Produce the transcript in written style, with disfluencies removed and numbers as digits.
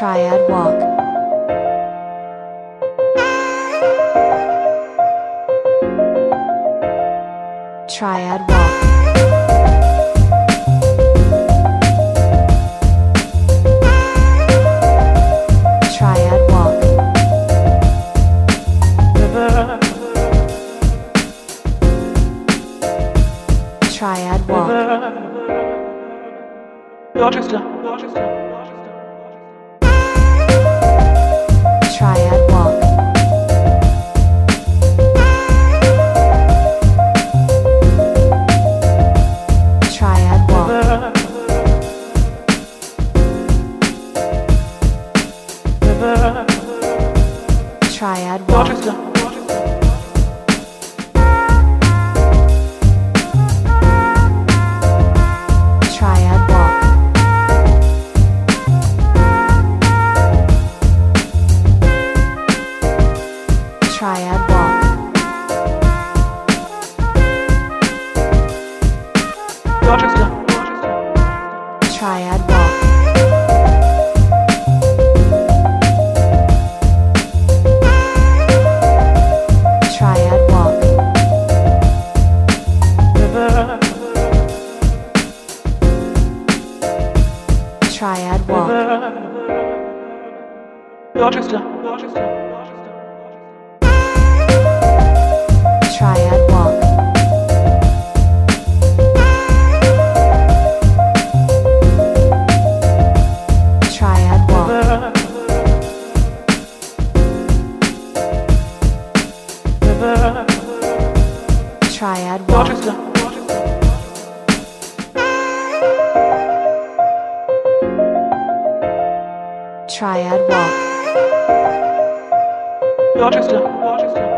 Triad walk. Triad walk. Triad walk. Triad walk. Dorchester. Triad walk. Triad walk. Triad walk. Dorchester. Triad walk. Triad walk. Dorchester. Triad walk. Triad walk. Triad walk. Dorchester. Triad walk. Triad walk. Triad walk. Dorchester. Triad walk. Dorchester.